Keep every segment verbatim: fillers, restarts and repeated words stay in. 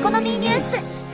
コノミーニュース。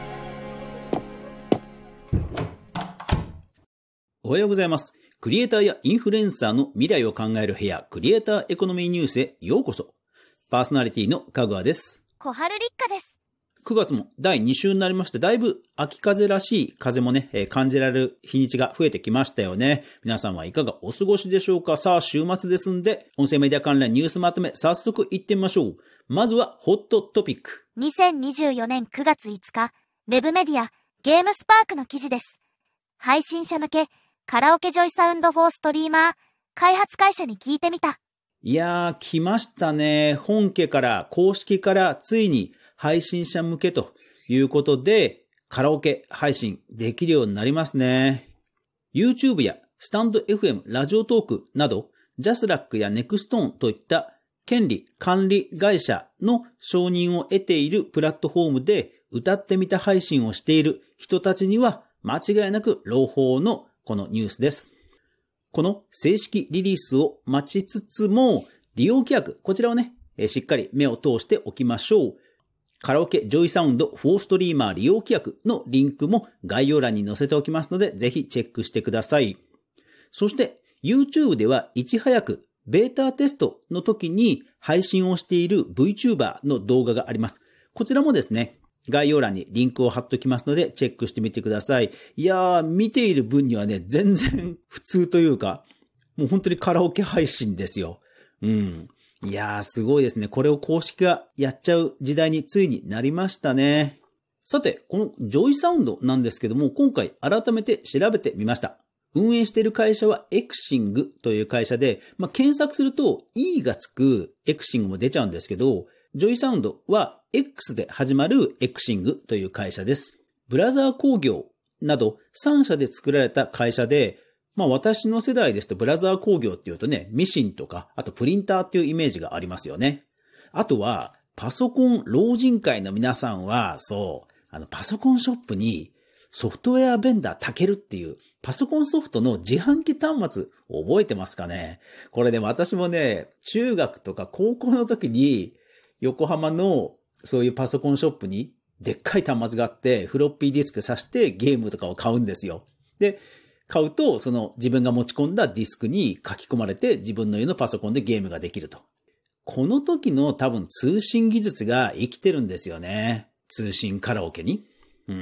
おはようございます。クリエイターやインフルエンサーの未来を考える部屋、クリエイターエコノミーニュースへようこそ。パーソナリティのかぐわです。 小春立花です。 くがつもだいに週になりまして、だいぶ秋風らしい風もね、えー、感じられる日にちが増えてきましたよね。皆さんはいかがお過ごしでしょうか。さあ、週末ですんで、音声メディア関連ニュースまとめ、早速いってみましょう。まずは、ホットトピック。 にせんにじゅうよねんくがついつか、ウェブメディア、ゲームスパークの記事です。配信者向け、カラオケジョイサウンドフォーストリーマー、開発会社に聞いてみた。 いやー、来ましたね。本家から、公式からついに配信者向けということで、カラオケ配信できるようになりますね。YouTube やスタンド エフエム、ラジオトークなど、ジャスラックやネクストーンといった権利管理会社の承認を得ているプラットフォームで歌ってみた配信をしている人たちには間違いなく朗報のこのニュースです。この正式リリースを待ちつつも、利用規約、こちらをね、しっかり目を通しておきましょう。カラオケジョイサウンドフォーストリーマー利用規約のリンクも概要欄に載せておきますので、ぜひチェックしてください。そして YouTube ではいち早くベータテストの時に配信をしている VTuber の動画があります。こちらもですね、概要欄にリンクを貼っておきますのでチェックしてみてください。いやー、見ている分にはね、全然普通というか、もう本当にカラオケ配信ですよ。うん。いやー、すごいですね。これを公式がやっちゃう時代についになりましたね。さて、このジョイサウンドなんですけども、今回改めて調べてみました。運営している会社はエクシングという会社で、まあ、検索すると E がつくエクシングも出ちゃうんですけど、ジョイサウンドは X で始まるエクシングという会社です。ブラザー工業などさん社で作られた会社で、まあ私の世代ですとブラザー工業っていうとね、ミシンとか、あとプリンターっていうイメージがありますよね。あとは、パソコン老人会の皆さんは、そう、あのパソコンショップにソフトウェアベンダータケルっていうパソコンソフトの自販機端末覚えてますかね。これね、私もね、中学とか高校の時に横浜のそういうパソコンショップにでっかい端末があってフロッピーディスク挿してゲームとかを買うんですよ。で、買うとその自分が持ち込んだディスクに書き込まれて自分の家のパソコンでゲームができると。この時の多分通信技術が生きてるんですよね。通信カラオケに。うん。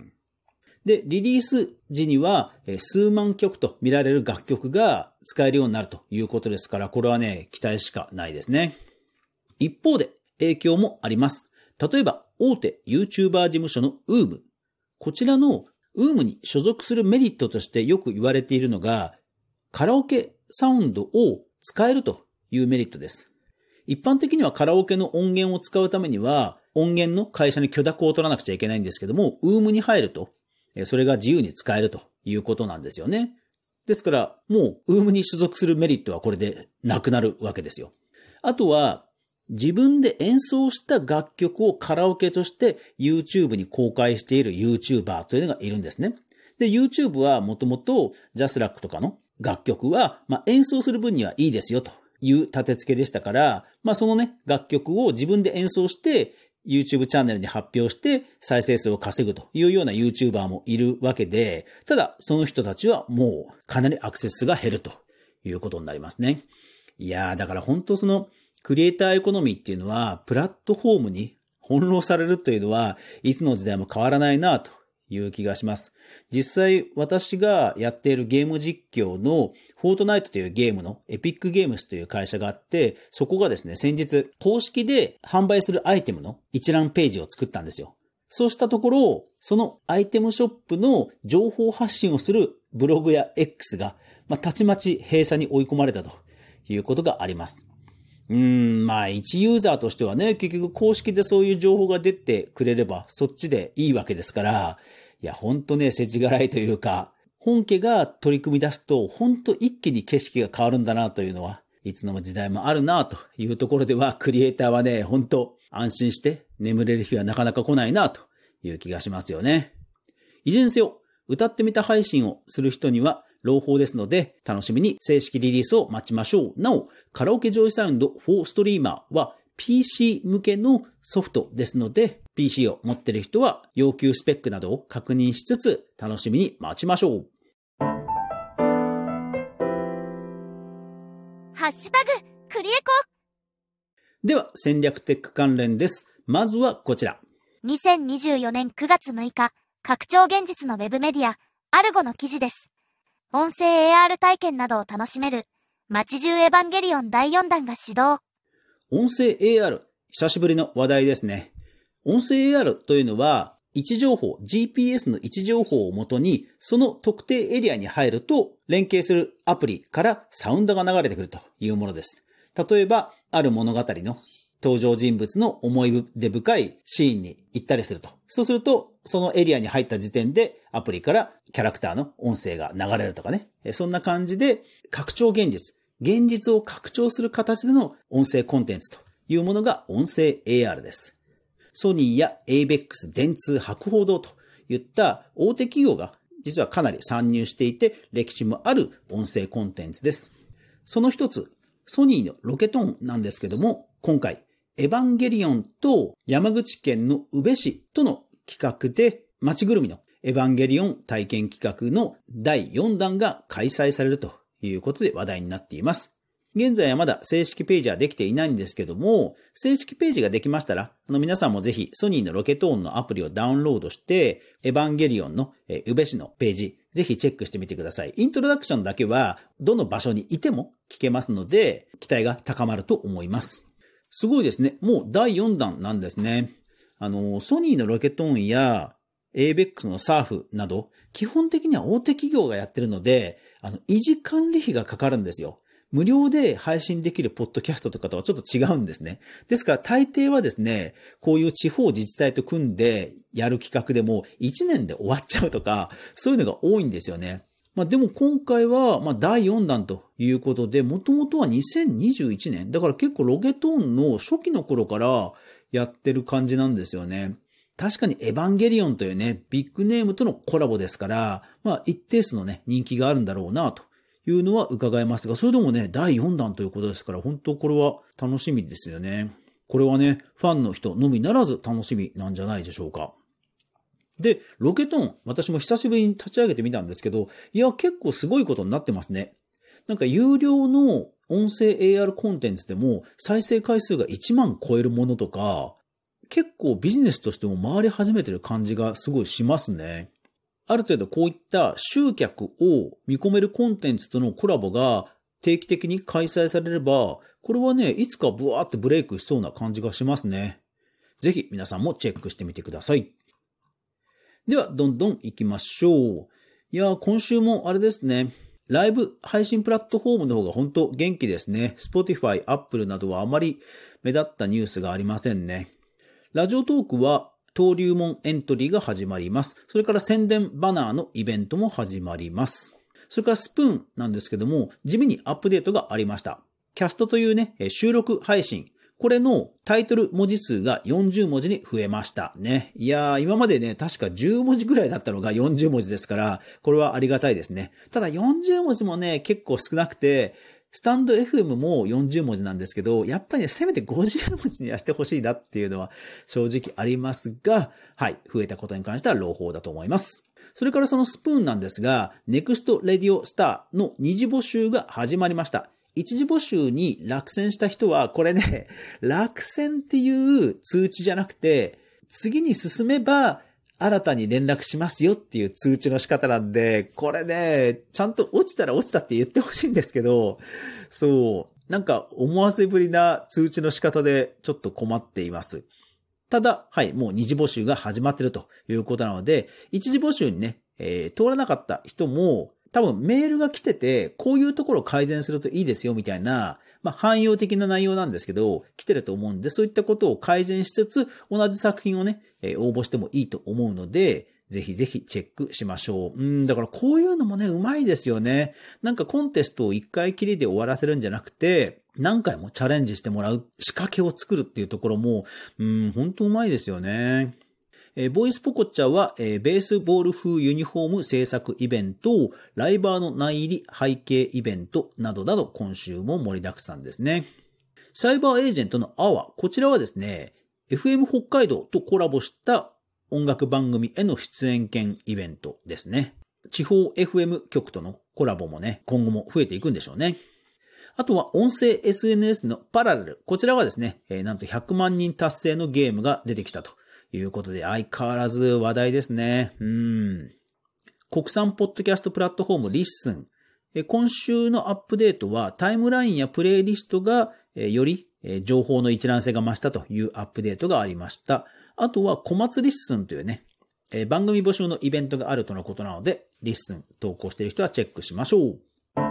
で、リリース時には数万曲と見られる楽曲が使えるようになるということですから、これはね、期待しかないですね。一方で影響もあります。例えば、大手 YouTuber 事務所の ウーム。こちらの ウーム に所属するメリットとしてよく言われているのが、カラオケサウンドを使えるというメリットです。一般的にはカラオケの音源を使うためには、音源の会社に許諾を取らなくちゃいけないんですけども、ウーム に入ると、それが自由に使えるということなんですよね。ですから、もう ウーム に所属するメリットはこれでなくなるわけですよ。あとは、自分で演奏した楽曲をカラオケとして YouTube に公開している YouTuber というのがいるんですね。で、YouTube はもともとジャスラックとかの楽曲は、まあ、演奏する分にはいいですよという立て付けでしたから、まあ、そのね、楽曲を自分で演奏して YouTube チャンネルに発表して再生数を稼ぐというような YouTuber もいるわけで、ただその人たちはもうかなりアクセスが減るということになりますね。いやー、だから本当そのクリエイターエコノミーっていうのはプラットフォームに翻弄されるというのはいつの時代も変わらないなという気がします。実際私がやっているゲーム実況のフォートナイトというゲームのエピックゲームスという会社があって、そこがですね、先日公式で販売するアイテムの一覧ページを作ったんですよ。そうしたところ、そのアイテムショップの情報発信をするブログや X が、まあ、たちまち閉鎖に追い込まれたということがあります。うーん、まあ一ユーザーとしてはね、結局公式でそういう情報が出てくれればそっちでいいわけですから、いやほんとね、世知辛いというか、本家が取り組み出すとほんと一気に景色が変わるんだなというのは、いつの時代もあるなというところでは、クリエイターはね、ほんと安心して眠れる日はなかなか来ないなという気がしますよね。いずれにせよ、歌ってみた配信をする人には朗報ですので、楽しみに正式リリースを待ちましょう。なお、カラオケジョイサウンドフォーストリーマーは ピーシー 向けのソフトですので、 ピーシー を持っている人は要求スペックなどを確認しつつ楽しみに待ちましょう。 ハッシュタグクリエコ。 では戦略テック関連です。まずはこちら。 にせんにじゅうよねんくがつむいか、拡張現実のウェブメディア、アルゴの記事です。音声 エーアール 体験などを楽しめる、街中エヴァンゲリオンだいよんだんが始動。 音声 エーアール、久しぶりの話題ですね。音声 エーアール というのは、位置情報、ジーピーエス の位置情報をもとに、その特定エリアに入ると、連携するアプリからサウンドが流れてくるというものです。例えば、ある物語の登場人物の思い出深いシーンに行ったりすると。そうすると、そのエリアに入った時点で、アプリからキャラクターの音声が流れるとかね。そんな感じで、拡張現実、現実を拡張する形での音声コンテンツというものが音声 エーアール です。ソニーや エイベックス、電通、博報堂といった大手企業が実はかなり参入していて歴史もある音声コンテンツです。その一つ、ソニーのロケトーンなんですけども、今回エヴァンゲリオンと山口県の宇部市との企画で街ぐるみのエヴァンゲリオン体験企画のだいよんだんが開催されるということで話題になっています。現在はまだ正式ページはできていないんですけども、正式ページができましたら、あの皆さんもぜひソニーのロケトーンのアプリをダウンロードして、エヴァンゲリオンの宇部市のページ、ぜひチェックしてみてください。イントロダクションだけは、どの場所にいても聞けますので、期待が高まると思います。すごいですね。もうだいよんだんなんですね。あの、ソニーのロケトーンや、エイベックス のサーフなど、基本的には大手企業がやってるので、あの、維持管理費がかかるんですよ。無料で配信できるポッドキャストとかとはちょっと違うんですね。ですから大抵はですね、こういう地方自治体と組んでやる企画でもいちねんで終わっちゃうとか、そういうのが多いんですよね。まあでも今回はまあだいよんだんということで、もともとはにせんにじゅういちねん、だから結構ロケトーンの初期の頃からやってる感じなんですよね。確かにエヴァンゲリオンというね、ビッグネームとのコラボですから、まあ一定数のね、人気があるんだろうなというのは伺えますが、それでもね、だいよんだんということですから、本当これは楽しみですよね。これはね、ファンの人のみならず楽しみなんじゃないでしょうか。で、ロケトーン、私も久しぶりに立ち上げてみたんですけど、いや、結構すごいことになってますね。なんか有料の音声 エーアール コンテンツでも再生回数がいちまん超えるものとか、結構ビジネスとしても回り始めてる感じがすごいしますね。ある程度こういった集客を見込めるコンテンツとのコラボが定期的に開催されれば、これはね、いつかブワーってブレイクしそうな感じがしますね。ぜひ皆さんもチェックしてみてください。では、どんどん行きましょう。いやー、今週もあれですね。ライブ配信プラットフォームの方が本当元気ですね。Spotify、Apple などはあまり目立ったニュースがありませんね。ラジオトークは登竜門エントリーが始まります。それから宣伝バナーのイベントも始まります。それからスプーンなんですけども、地味にアップデートがありました。キャストというね、収録配信。これのタイトル文字数がよんじゅうもじに増えましたね。いやー、今までね、確かじゅうもじぐらいだったのがよんじゅうもじですから、これはありがたいですね。ただよんじゅうもじもね、結構少なくて、スタンド エフエム もよんじゅうもじなんですけど、やっぱりね、せめてごじゅうもじにはしてほしいなっていうのは正直ありますが、はい、増えたことに関しては朗報だと思います。それからそのスプーンなんですが、ネクストレディオスターの二次募集が始まりました。一次募集に落選した人は、これね、落選っていう通知じゃなくて、次に進めば、新たに連絡しますよっていう通知の仕方なんで、これね、ちゃんと落ちたら落ちたって言ってほしいんですけど、そう、なんか思わせぶりな通知の仕方でちょっと困っています。ただ、はい、もう二次募集が始まってるということなので、一次募集にね、えー、通らなかった人も、多分メールが来てて、こういうところを改善するといいですよみたいな、まあ汎用的な内容なんですけど、来てると思うんで、そういったことを改善しつつ、同じ作品をね、えー、応募してもいいと思うので、ぜひぜひチェックしましょう。うん、だからこういうのもね、うまいですよね。なんかコンテストを一回きりで終わらせるんじゃなくて、何回もチャレンジしてもらう仕掛けを作るっていうところも、うん、本当うまいですよね。えー、ボイスポコッチャは、えー、ベースボール風ユニフォーム制作イベント、ライバーの内入り背景イベントなどなど今週も盛りだくさんですね。サイバーエージェントのアワ、こちらはですね、 エフエム 北海道とコラボした音楽番組への出演権イベントですね。地方 エフエム 局とのコラボもね、今後も増えていくんでしょうね。あとは音声 エスエヌエス のパラレル。こちらはですね、えー、なんとひゃくまんにん達成のゲームが出てきたということで、相変わらず話題ですね。うん。国産ポッドキャストプラットフォームリッスン。えー、今週のアップデートはタイムラインやプレイリストが、えー、より、えー、情報の一覧性が増したというアップデートがありました。あとは小松リッスンというね、えー、番組募集のイベントがあるとのことなので、リッスン投稿している人はチェックしましょう。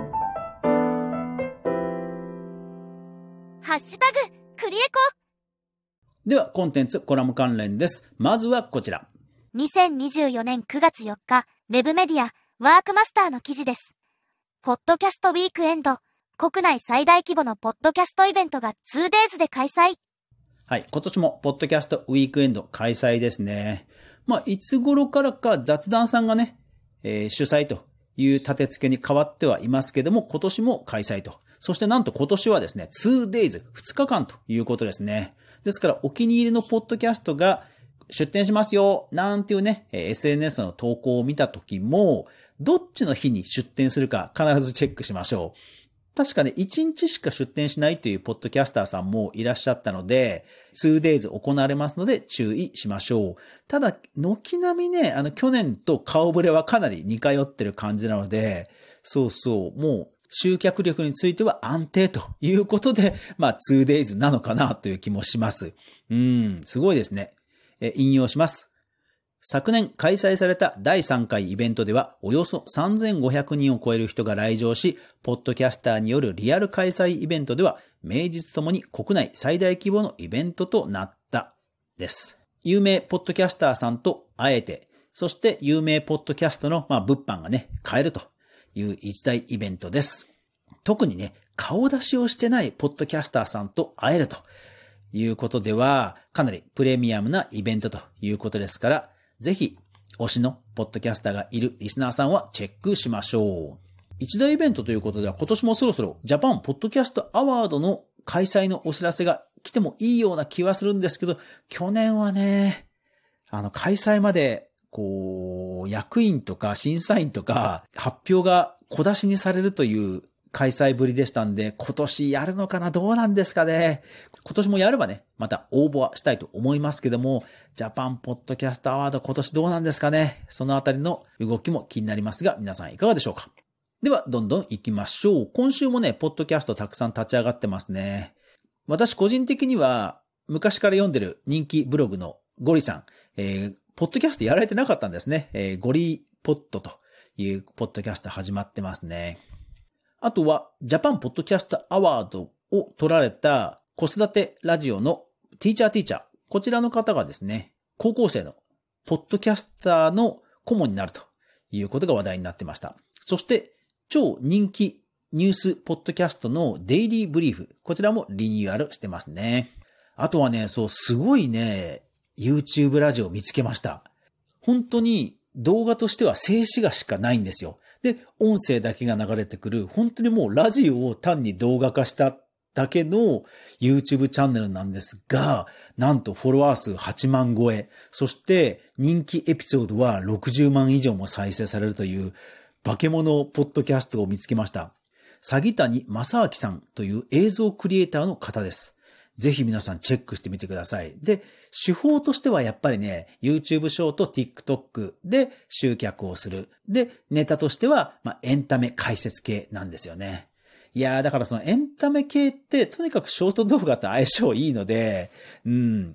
ハッシュタグクリエコ。 ではコンテンツコラム関連です。まずはこちら。 にせんにじゅうよねんくがつよっか、ウェブメディアワークマスターの記事です。ポッドキャストウィークエンド、国内最大規模のポッドキャストイベントが ツーデイズ で開催。 はい、今年もポッドキャストウィークエンド開催ですね。まあ、いつ頃からか雑談さんがね、えー、主催という立て付けに変わってはいますけども、今年も開催と。そしてなんと今年はですね、ツーデイズ、ふつかかんということですね。ですからお気に入りのポッドキャストが出展しますよ、なんていうね、エスエヌエス の投稿を見たときも、どっちの日に出展するか必ずチェックしましょう。確かね、いちにちしか出展しないというポッドキャスターさんもいらっしゃったので、ツーデイズ 行われますので注意しましょう。ただ、軒並みね、あの、去年と顔ぶれはかなり似通ってる感じなので、そうそう、もう、集客力については安定ということで、まあ、ツーデイズ なのかなという気もします。うん、すごいですね。え、引用します。昨年開催されただいさんかいイベントではおよそさんぜんごひゃくにんを超える人が来場し、ポッドキャスターによるリアル開催イベントでは名実ともに国内最大規模のイベントとなったです。有名ポッドキャスターさんと会えて、そして有名ポッドキャストのまあ物販がね、買えるという一大イベントです。特にね、顔出しをしてないポッドキャスターさんと会えるということでは、かなりプレミアムなイベントということですから、ぜひ、推しのポッドキャスターがいるリスナーさんはチェックしましょう。一大イベントということでは、今年もそろそろジャパンポッドキャストアワードの開催のお知らせが来てもいいような気はするんですけど、去年はね、あの開催まで、こう、役員とか審査員とか発表が小出しにされるという開催ぶりでしたんで、今年やるのかな、どうなんですかね。今年もやればね、また応募はしたいと思いますけども、ジャパンポッドキャストアワード今年どうなんですかね。そのあたりの動きも気になりますが、皆さんいかがでしょうか。では、どんどん行きましょう。今週もね、ポッドキャストたくさん立ち上がってますね。私個人的には、昔から読んでる人気ブログのゴリさん、えー、ポッドキャストやられてなかったんですね。えー、ゴリポッドというポッドキャスト始まってますね。あとは、ジャパンポッドキャストアワードを取られた子育てラジオのティーチャーティーチャー。こちらの方がですね、高校生のポッドキャスターの顧問になるということが話題になってました。そして、超人気ニュースポッドキャストのデイリーブリーフ。こちらもリニューアルしてますね。あとはね、そう、すごいね、YouTube ラジオを見つけました。本当に動画としては静止画しかないんですよ。で、音声だけが流れてくる、本当にもうラジオを単に動画化しただけの YouTube チャンネルなんですが、なんとフォロワー数はちまん超え、そして人気エピソードはろくじゅうまん以上も再生されるという化け物ポッドキャストを見つけました。詐欺谷正明さんという映像クリエイターの方です。ぜひ皆さんチェックしてみてください。で、手法としてはやっぱりね、YouTube ショート、TikTok で集客をする。で、ネタとしては、まあ、エンタメ解説系なんですよね。いやー、だからそのエンタメ系って、とにかくショート動画と相性いいので、うん、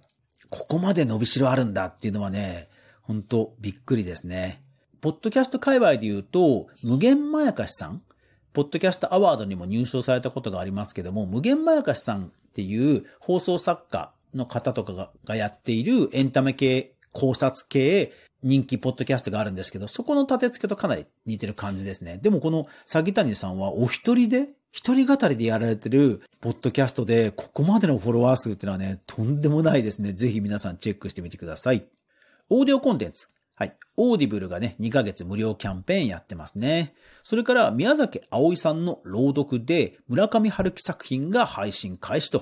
ここまで伸びしろあるんだっていうのはね、ほんとびっくりですね。ポッドキャスト界隈で言うと、無限まやかしさん、ポッドキャストアワードにも入賞されたことがありますけども、無限まやかしさんっていう放送作家の方とか が, がやっているエンタメ系、考察系、人気ポッドキャストがあるんですけど、そこの立て付けとかなり似てる感じですね。でもこの詐欺谷さんはお一人で、一人語りでやられてるポッドキャストで、ここまでのフォロワー数っていうのはね、とんでもないですね。ぜひ皆さんチェックしてみてください。オーディオコンテンツ。はい。オーディブルがね、にかげつ無料キャンペーンやってますね。それから宮崎葵さんの朗読で村上春樹作品が配信開始と。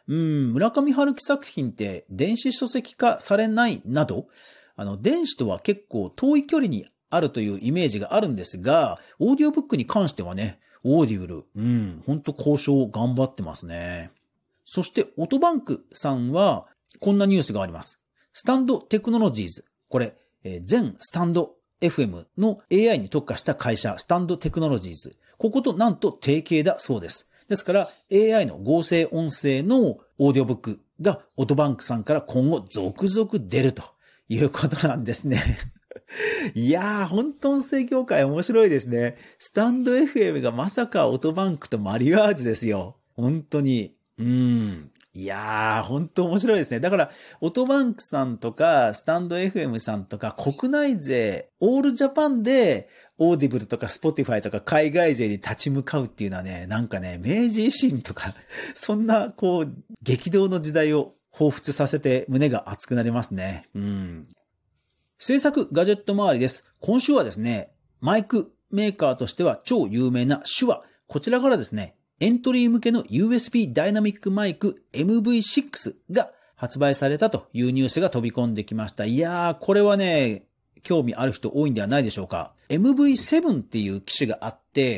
うん、村上春樹作品って電子書籍化されないなど、あの、電子とは結構遠い距離にあるというイメージがあるんですが、オーディオブックに関してはね、オーディブル、うん、ほんと交渉頑張ってますね。そして、オトバンクさんは、こんなニュースがあります。スタンドテクノロジーズ。これ、えー、全スタンド エフエム の エーアイ に特化した会社、スタンドテクノロジーズ。こことなんと提携だそうです。ですから、エーアイ の合成音声のオーディオブックがオトバンクさんから今後続々出るということなんですね。いやー、本当音声業界面白いですね。スタンド エフエム がまさかオトバンクとマリアージュですよ。本当に。うーん。いやー、本当面白いですね。だから、オトバンクさんとか、スタンド エフエム さんとか、国内勢、オールジャパンで、オーディブルとかスポティファイとか海外勢に立ち向かうっていうのはね、なんかね、明治維新とか、そんな、こう、激動の時代を彷彿させて胸が熱くなりますね。うん。制作ガジェット周りです。今週はですね、マイクメーカーとしては超有名な手話。こちらからですね、エントリー向けの ユーエスビー ダイナミックマイク エムブイシックス が発売されたというニュースが飛び込んできました。いやー、これはね、興味ある人多いんではないでしょうか。エムブイセブン っていう機種があって、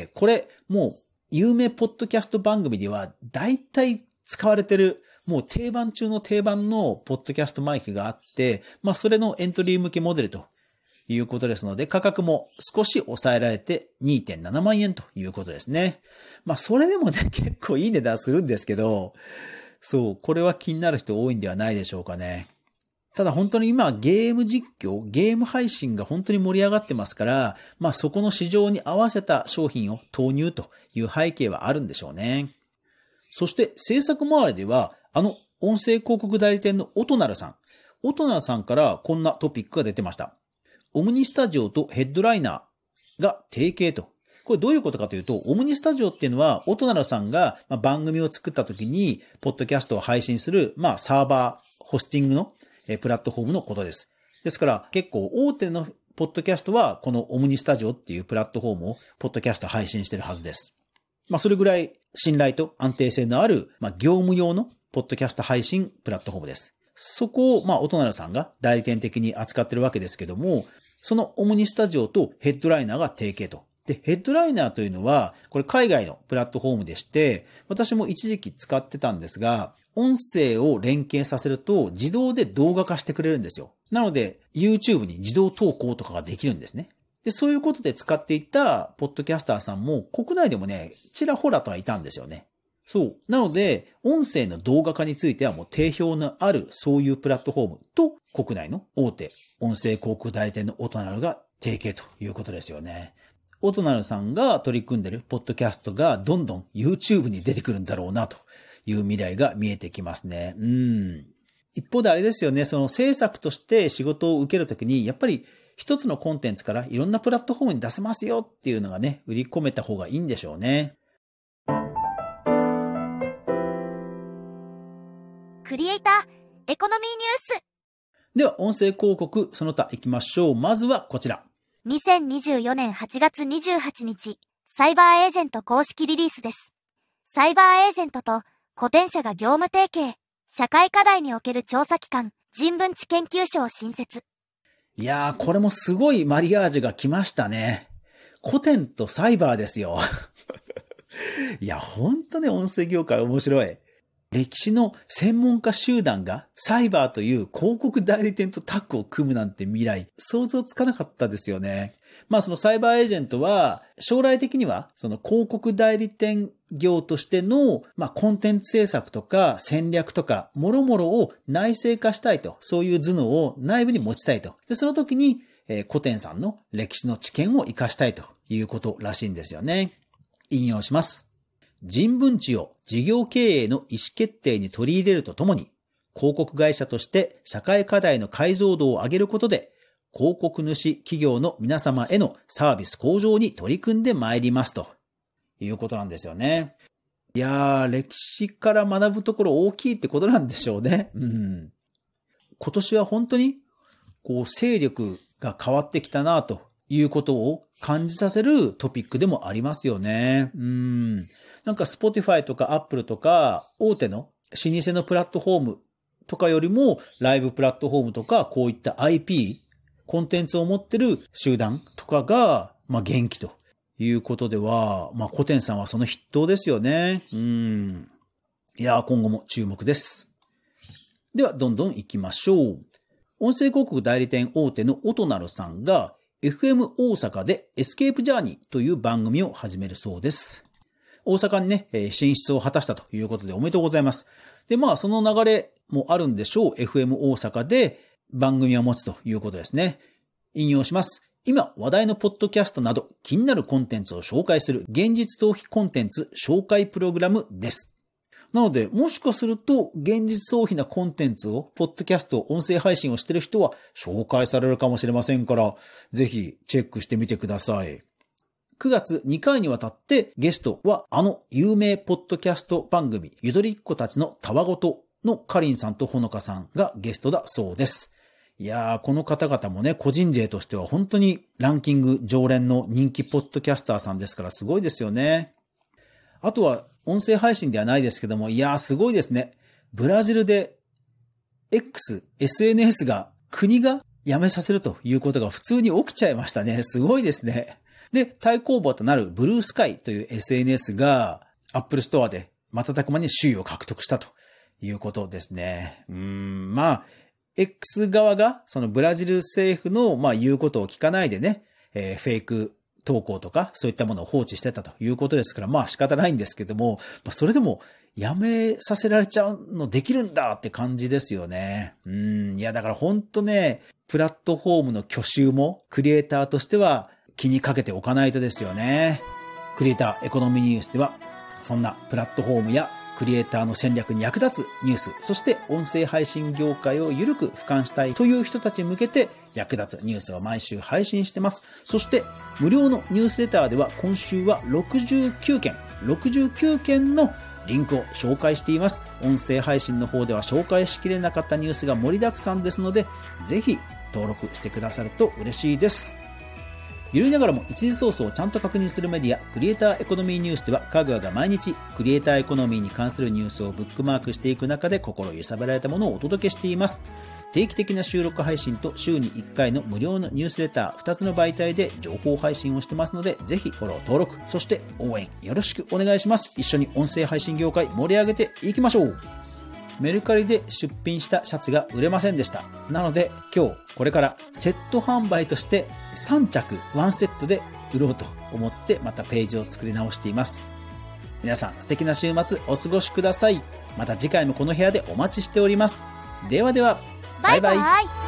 これもう有名ポッドキャスト番組では大体使われてる、もう定番中の定番のポッドキャストマイクがあって、まあそれのエントリー向けモデルということですので、価格も少し抑えられて にてんななまんえんということですね。まあそれでもね、結構いい値段するんですけど、そう、これは気になる人多いんではないでしょうかね。ただ本当に今ゲーム実況、ゲーム配信が本当に盛り上がってますから、まあそこの市場に合わせた商品を投入という背景はあるんでしょうね。そして制作周りでは、あの音声広告代理店のオトナルさん。オトナルさんからこんなトピックが出てました。オムニスタジオとヘッドライナーが提携と。これどういうことかというと、オムニスタジオっていうのは、オトナルさんが番組を作った時に、ポッドキャストを配信する、まあサーバー、ホスティングのプラットフォームのことです。ですから結構大手のポッドキャストはこのオムニスタジオっていうプラットフォームをポッドキャスト配信してるはずです。まあそれぐらい信頼と安定性のある、まあ、業務用のポッドキャスト配信プラットフォームです。そこをまあオトナルさんが代理店的に扱ってるわけですけども、そのオムニスタジオとヘッドライナーが提携と。で、ヘッドライナーというのはこれ海外のプラットフォームでして、私も一時期使ってたんですが、音声を連携させると自動で動画化してくれるんですよ。なので YouTube に自動投稿とかができるんですね。で、そういうことで使っていたポッドキャスターさんも国内でもね、ちらほらとはいたんですよね。そう。なので、音声の動画化についてはもう定評のあるそういうプラットフォームと国内の大手音声広告代理店のオトナルが提携ということですよね。オトナルさんが取り組んでるポッドキャストがどんどん YouTube に出てくるんだろうなという未来が見えてきますね。うん。一方であれですよね、その制作として仕事を受けるときに、やっぱり一つのコンテンツからいろんなプラットフォームに出せますよっていうのがね、売り込めた方がいいんでしょうね。 クリエイターエコノミーニュース。 では音声広告その他行きましょう。まずはこちら。 にせんにじゅうよねんはちがつにじゅうはちにち、サイバーエージェント公式リリースです。サイバーエージェントと古典社が業務提携、社会課題における調査機関、人文知研究所を新設。 いやー、これもすごいマリアージュが来ましたね。古典とサイバーですよ。いや、ほんとね、音声業界面白い。歴史の専門家集団がサイバーという広告代理店とタッグを組むなんて未来、想像つかなかったですよね。まあそのサイバーエージェントは将来的にはその広告代理店業としてのまあコンテンツ制作とか戦略とか諸々を内製化したいと、そういう頭脳を内部に持ちたいと。でその時に、えー、古典さんの歴史の知見を活かしたいということらしいんですよね。引用します。人文知を事業経営の意思決定に取り入れるとともに、広告会社として社会課題の解像度を上げることで、広告主企業の皆様へのサービス向上に取り組んでまいりますということなんですよね。いやー、歴史から学ぶところ大きいってことなんでしょうね。うん、今年は本当にこう勢力が変わってきたなということを感じさせるトピックでもありますよね。うんなんか Spotify とか Apple とか大手の老舗のプラットフォームとかよりも、ライブプラットフォームとか、こういった アイピー、コンテンツを持ってる集団とかが、まあ元気ということでは、まあコテンさんはその筆頭ですよね。うん。いやー、今後も注目です。では、どんどん行きましょう。音声広告代理店大手のオトナルさんが、エフエム 大阪でエスケープジャーニーという番組を始めるそうです。大阪にね、進出を果たしたということでおめでとうございます。で、まあ、その流れもあるんでしょう。エフエム 大阪で番組を持つということですね。引用します。今、話題のポッドキャストなど気になるコンテンツを紹介する現実逃避コンテンツ紹介プログラムです。なので、もしかすると、現実逃避なコンテンツを、ポッドキャスト、音声配信をしている人は紹介されるかもしれませんから、ぜひチェックしてみてください。くがつにかいにわたってゲストはあの有名ポッドキャスト番組ゆとりっ子たちのたわごとのかりんさんとほのかさんがゲストだそうです。いやー、この方々もね、個人勢としては本当にランキング常連の人気ポッドキャスターさんですからすごいですよね。あとは音声配信ではないですけども、いやーすごいですね。ブラジルで X、エスエヌエス が国がやめさせるということが普通に起きちゃいましたね。すごいですね。で、対抗馬となるブルースカイという エスエヌエス が Apple Store で瞬く間に首位を獲得したということですね。うーん、まあ、X 側がそのブラジル政府のまあ言うことを聞かないでね、えー、フェイク投稿とかそういったものを放置してたということですから、まあ仕方ないんですけども、それでもやめさせられちゃうのできるんだって感じですよね。うーん、いやだからほんとね、プラットフォームの去就もクリエイターとしては気にかけておかないとですよね。クリエイターエコノミーニュースでは、そんなプラットフォームやクリエイターの戦略に役立つニュース、そして音声配信業界を緩く俯瞰したいという人たちに向けて役立つニュースを毎週配信してます。そして無料のニュースレターでは今週はろくじゅうきゅうけん、ろくじゅうきゅうけんのリンクを紹介しています。音声配信の方では紹介しきれなかったニュースが盛りだくさんですので、ぜひ登録してくださると嬉しいです。ゆるいながらも一時ソースをちゃんと確認するメディア、クリエイターエコノミーニュースでは、かぐわが毎日クリエイターエコノミーに関するニュースをブックマークしていく中で心揺さぶられたものをお届けしています。定期的な収録配信と週にいっかいの無料のニュースレターふたつの媒体で情報配信をしてますので、ぜひフォロー登録、そして応援よろしくお願いします。一緒に音声配信業界盛り上げていきましょう。メルカリで出品したシャツが売れませんでした。なので今日これからセット販売としてさんちゃくワンセットで売ろうと思ってまたページを作り直しています。皆さん素敵な週末お過ごしください。また次回もこの部屋でお待ちしております。ではでは、バイバイ。バイバイ。